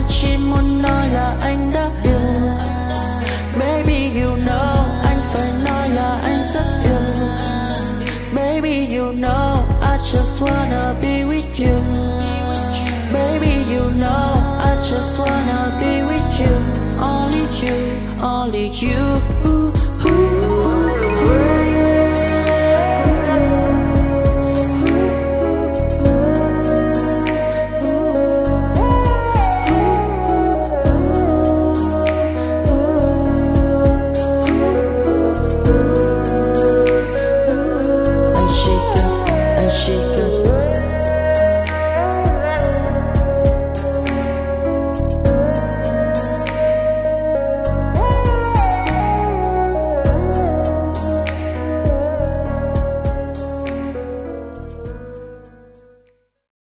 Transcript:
chỉ muốn nói là anh đã yêu. Baby you know anh phải nói là anh rất yêu. Baby you know I just wanna be with you. Baby you know I just wanna be with you. Only you, only you.